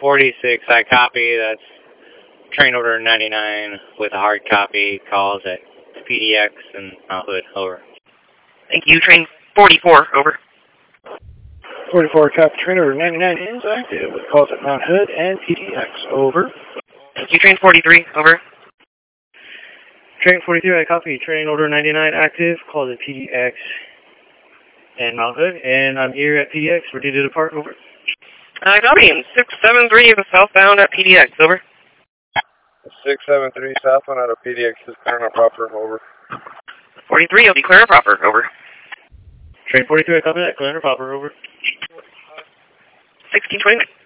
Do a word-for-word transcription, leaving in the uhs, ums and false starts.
forty-six, I copy. That's train order ninety-nine with a hard copy. Calls at P D X and Mount Hood. Over. Thank you. Train forty-four, over. forty-four, copy. Train order ninety-nine is active with calls at Mount Hood and P D X. Over. Thank you. Train forty-three, over. Train forty-three, I copy. Train order ninety-nine active. Calls at P D X and Mount Hood. And I'm here at P D X. Ready to depart. Over. Uh, copy. six seven three is southbound at P D X, over. six seven three southbound out of P D X is clear and proper, over. forty-three, will be clear and proper, over. Train forty-three, I copy that. Clear and proper, over. sixteen twenty.